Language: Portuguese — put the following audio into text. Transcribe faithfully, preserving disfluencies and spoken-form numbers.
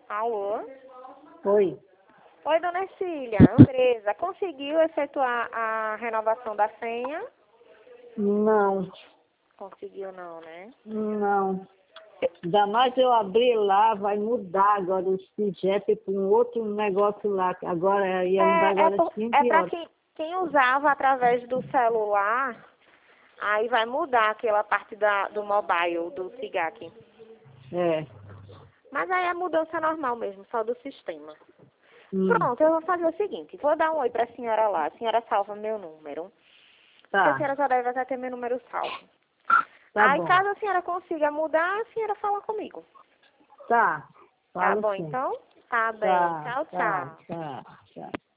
Alô? Oi. Oi, dona Ercília. Andresa, conseguiu efetuar a renovação da senha? Não, Conseguiu não, né? não. Ainda mais eu abrir lá, vai mudar agora o CIGEP com outro negócio lá, que agora ia mudar É, é, agora às por, é quinze para horas. quem, quem usava através do celular, aí vai mudar aquela parte da, do mobile, do SIGAC. É. Mas aí a mudança é normal mesmo, só do sistema. Hum, Pronto, eu vou fazer o seguinte, vou dar um oi para a senhora lá, a senhora salva meu número, porque a tá, senhora já deve até ter meu número salvo. tá Aí bom. caso a senhora consiga mudar, a senhora fala comigo. Tá, Tá falo bom sim. então? Tá bem, Tá, tchau, tá, tchau. tá, tá.